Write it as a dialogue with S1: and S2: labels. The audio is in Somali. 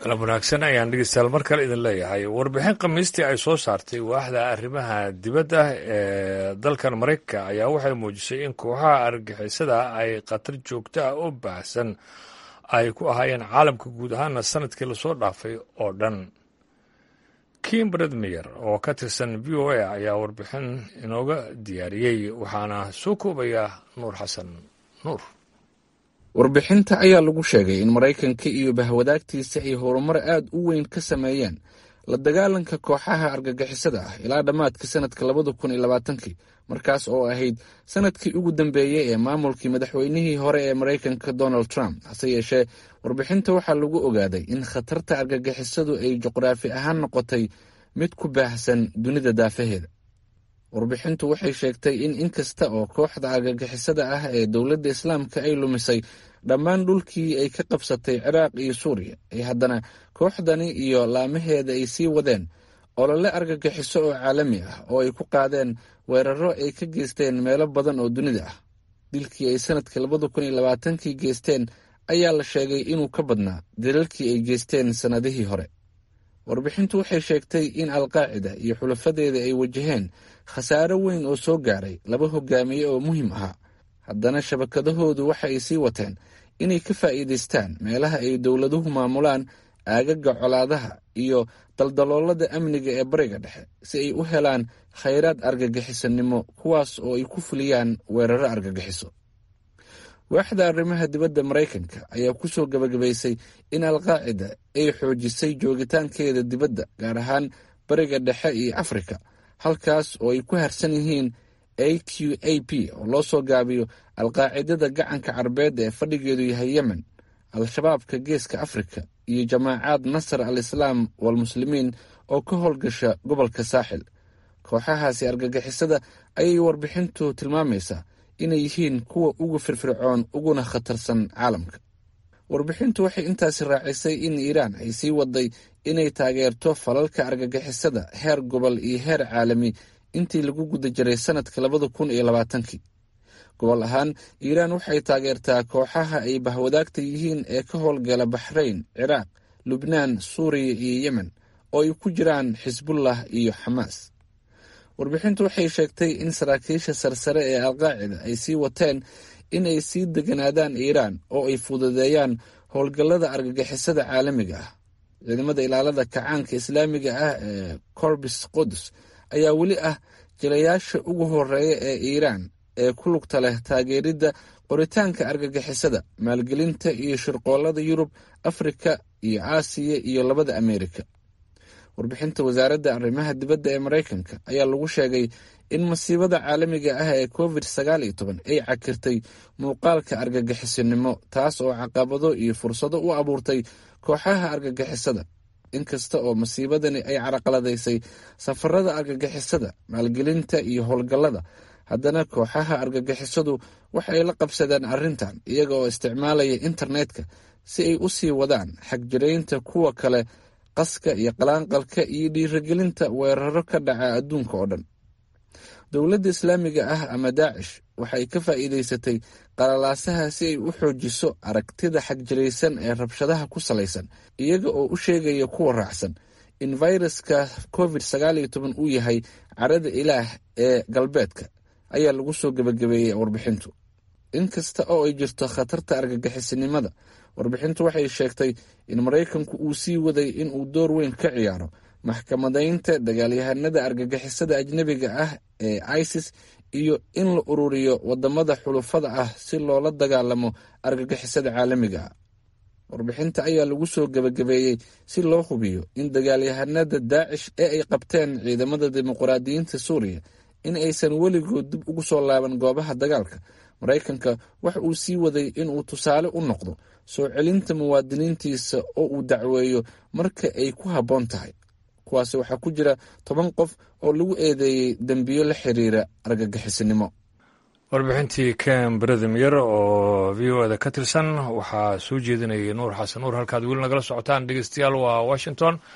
S1: galab wanaagsan ayaan dhegeystayaal mar kale idin leeyahay. Warbixin khamiistii ay soo saartay waaxda arrimaha dibadda ee dalkan Mareykanka ayaa waxay muujisay in kooxaha argagixisada ay khatar joogto ah oo baahsan ay ku ahaayeen caalamka guud ahaana sanadkii lasoo dhaafay oo dhan. Kim Bradmeyer oo ka tirsan VOA ayaa warbixin inooga diyaariyey, waxaana soo koobaya Nuur Xasan Nuur.
S2: warbixinta ayaa lagu sheegay in maraykanka iyo bahwadaagtiisa ay horumar aad u weyn ka sameeyeen la dagaalanka kooxaha argagixisada ah ilaa dhammaadka sanadka 2020 markaas oo ahayd sanadkii ugu dambeeyey ee maamulkii madaxweynihii hore ee maraykanka Donald Trump. hase yeeshee warbixinta waxaa lagu ogaaday in khatarta argagixisadu ay juqraafi ahaan noqotay mid ku baahsan dunida daafaheeda. warbixintu waxay sheegtay in inkasta oo kooxda argagixisada ah ee dowladda islaamka ay lumisay dhammaan dhulkii ay ka qabsatay Ciraaq iyo Suuriya, ay haddana kooxdani iyo laamaheeda ay sii wadeen olole argagixiso oo caalami ah oo ay ku qaadeen weeraro ay ka geysteen meelo badan oo dunida ah. dilkii ay sanadka 2020 geysteen ayaa la sheegay inuu ka badnaa dilalkii ay geysteen sanadihii hore. warbixintu waxay sheegtay in Al-Qaacida iyo xulafadeeda ay wajaheen khasaaro weyn oo soo gaaray laba hogaamiye oo muhiim ahaa. haddana shabakadahoodu waxa ay sii wateen inay ka faa'iidaystaan meelaha ay dowladuhu maamulaan, aagaga colaadaha iyo daldaloolada amniga ee bariga dhexe si ay u helaan khayraad argagixisanimo, kuwaas oo ay ku fuliyaan weeraro argagixiso. waaxda arrimaha dibadda Maraykanka ayaa ku soo gabagabaysay in Al-Qaacida ay xoojisay joogitaankeeda dibadda, gaar ahaan bariga dhexe iyo Afrika, halkaas oo ay ku harsan yihiin AQAP oo loo soo gaabiyo Al-Qaacidada gacanka Carbeed ee fadhigeedu yahay Yemen, Al-Shabaabka geeska Afrika iyo Jamaacad Nasr al-Islaam wal-Muslimiin oo ka howlgasha gobolka Saaxil. kooxahaasi argagixisada ayay warbixintu tilmaamaysaa inay yihiin kuwa ugu firfircoon uguna khatarsan caalamka. warbixintu waxay intaasi raacisay in Iiraan ay sii waday inay taageerto falalka argagixisada heer gobol iyo heer caalami intii lagu guda jiray sanadka 2020. gobol ahaan, Iiraan waxay taageertaa kooxaha ay bahwadaagta yihiin ee ka howlgala Baxrayn, Ciraaq, Lubnaan, Suuriya iyo Yemen, oo ay ku jiraan Xisbullah iyo Xamaas. warbixintu waxay sheegtay in saraakiisha sarsare ee Al-Qaacida ay sii wateen in ay sii deganaadaan Iiraan oo ay fududeeyaan howlgallada argagixisada caalamiga ah. ciidamada ilaalada kacaanka islaamiga ah ee Corpus Quds ayaa weli ah jilayaasha ugu horeeya ee Iiraan ee ku lugta leh taageeridda qoritaanka argagixisada, maalgelinta iyo shirqoollada Yurub, Afrika iyo Aasiya iyo labada Ameerika. warbixinta wasaaradda arrimaha dibadda ee Maraykanka ayaa lagu sheegay in masiibada caalamiga ah ee COVID-19 ay cakirtay muuqaalka argagixisinimo, taas oo caqabado iyo fursado u abuurtay kooxaha argagixisada. inkasta oo masiibadani ay carqaladaysay safarada argagixisada, maalgelinta iyo howlgallada, haddana kooxaha argagixisadu waxay la qabsadeen arrintan iyaga oo isticmaalaya internetka si ay u sii wadaan xagjiraynta kuwa kale, qaska iyo qalaanqalka iyo dhiirigelinta weeraro ka dhaca adduunka oo dhan. dowladda islaamiga ah ama Daacish waxay ka faa'iidaysatay qalalaasaha si ay u xoojiso aragtida xagjiraysan ee rabshadaha ku salaysan, iyaga oo u sheegaya kuwa raacsan in fayraska COVID-19 uu yahay carada ilaah ee galbeedka, ayaa lagu soo gabagabeeyey warbixintu. inkasta oo ay jirto khatarta argagixisinimada, warbixintu waxay sheegtay in Maraykanku uu sii waday in uu door weyn ka ciyaaro maxkamadaynta dagaalyahanada argagixisada ajnabiga ah ee ISIS iyo in la ururiyo wadamada xulufada ah si loola dagaalamo argagixisada caalamiga ah. warbixinta ayaa lagu soo gabagabeeyey si loo hubiyo in dagaalyahanada Daacish ee ay qabteen ciidamada dimuqraadiyiinta Suuriya in aysan weligood dib ugu soo laaban goobaha dagaalka. Maraykanka waxa uu sii waday in uu tusaale u noqdo soo celinta muwaadiniintiisa oo uu dacweeyo marka ay ku habboon tahay. kuwaasi waxaa ku jira 10 qof oo lagu eedeeyey dembiyo la xiriira argagixisinimo.
S1: warbixintii Kim Bradmeyer oo VOA ka tirsan waxaa soo jeedinayay Nuur Xasan Nuur. halkaad weli nagala socotaan dhegeystayaal waa Washington.